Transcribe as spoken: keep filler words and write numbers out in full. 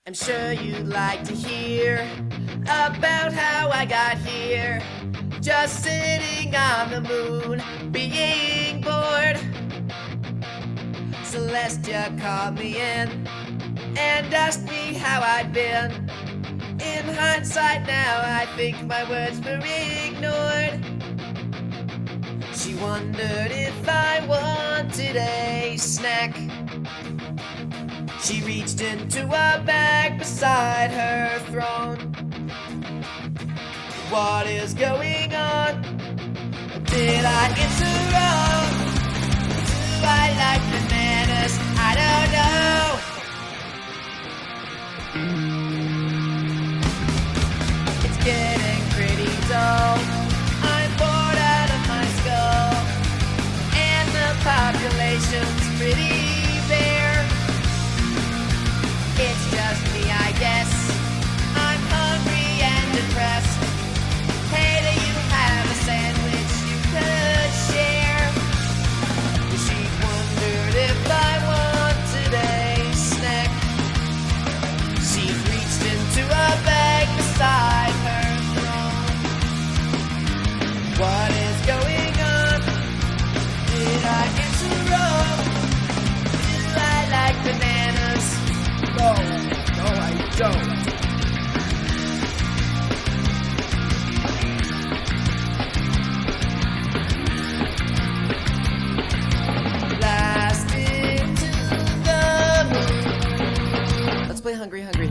I'm sure you'd like to hear about how I got here. Just sitting on the moon, being bored. Celestia called me in and asked me how I'd been. In hindsight now, I think my words were ignored. She wondered if I wanted a snack. She reached into a bag beside her throne. What is going on? Did I answer wrong? Do I like bananas? I don't know. It's getting pretty dull. I'm bored out of my skull, and the population's pretty bare. It's just me, I guess. I'm hungry and depressed. Hey, do you have a sandwich you could share? She wondered if I wanted a snack. She's reached into a bag beside her throne. What is going on? Did I answer wrong? Do I like bananas? No, no, I don't. Blast into the moon. Let's play Hungry Hungry